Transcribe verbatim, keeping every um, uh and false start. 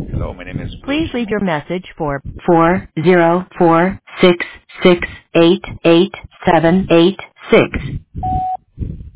Hello, my name is Please Bruce. leave your message for four zero four six six eight eight seven eight six.